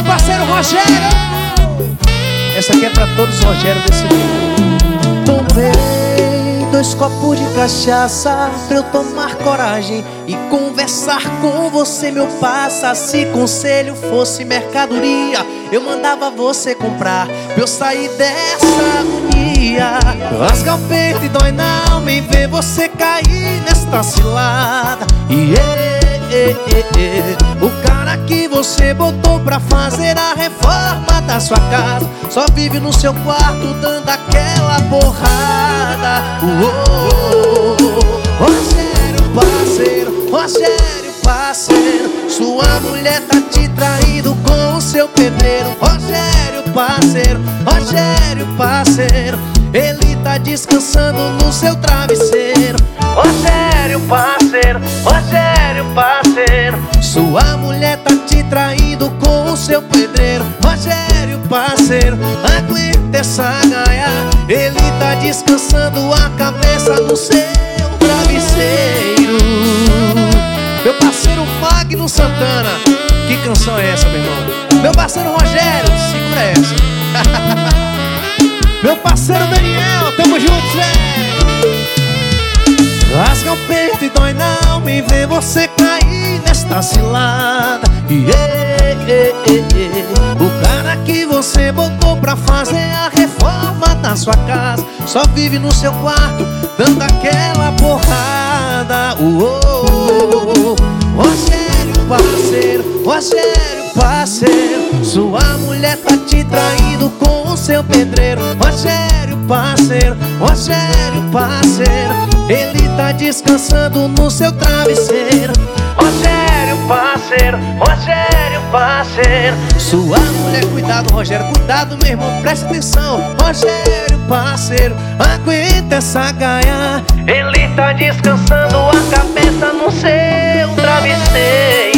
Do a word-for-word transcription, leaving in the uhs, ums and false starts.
parceiro Rogério. Essa aqui é pra todos os Rogério desse mundo. Tomei dois copos de cachaça pra eu tomar coragem e conversar com você, meu passa. Se conselho fosse mercadoria, eu mandava você comprar pra eu sair dessa agonia. Rasga o peito e dói na alma em ver você cair nesta cilada. E e, e, e, o cara que você botou pra fazer a reforma da sua casa só vive no seu quarto dando aquela porrada. Uou, Rogério parceiro, Rogério parceiro, sua mulher tá te traindo com o seu pedreiro. Rogério parceiro, Rogério parceiro, ele tá descansando no seu travesseiro. Rogério parceiro, Rogério parceiro, sua mulher tá te traindo com o seu pedreiro. Rogério parceiro, aguenta essa gaia, ele tá descansando a cabeça no seu travesseiro. Meu parceiro Magno Santana, que canção é essa, meu irmão? Meu parceiro Rogério, segura essa. Meu parceiro Daniel, tamo juntos, velho. Rasga o peito e dói na alma em ver você cair nesta cilada. E, e, e, e, e, o cara que você botou pra fazer a reforma da sua casa só vive no seu quarto dando aquela porrada. Uou, Rogério parceiro, Rogério parceiro, sua mulher tá te traindo com o seu pedreiro. Rogério parceiro, Rogério parceiro, ele tá descansando no seu travesseiro. Rogério parceiro, Rogério parceiro, sua mulher, cuidado Rogério, cuidado meu irmão, presta atenção. Rogério parceiro, aguenta essa gaia, ele tá descansando a cabeça no seu travesseiro.